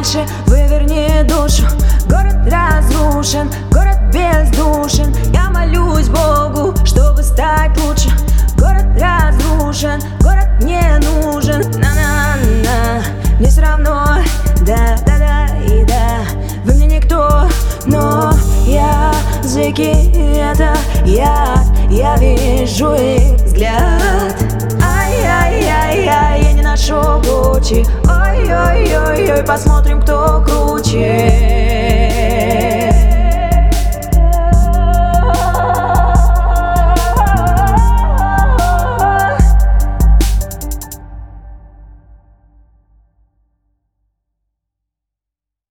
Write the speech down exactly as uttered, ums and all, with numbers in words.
лучше, выверни душу. Город разрушен, город бездушен. Я молюсь Богу, чтобы стать лучше. Город разрушен, город не нужен. На-на-на, мне все равно, да-да-да и да. Вы мне никто, но языки это яд. Я вижу их взгляд. Ай-яй-яй-яй, я не ношу Гуччи. Ой-ой-ой-ой, посмотрим, кто круче.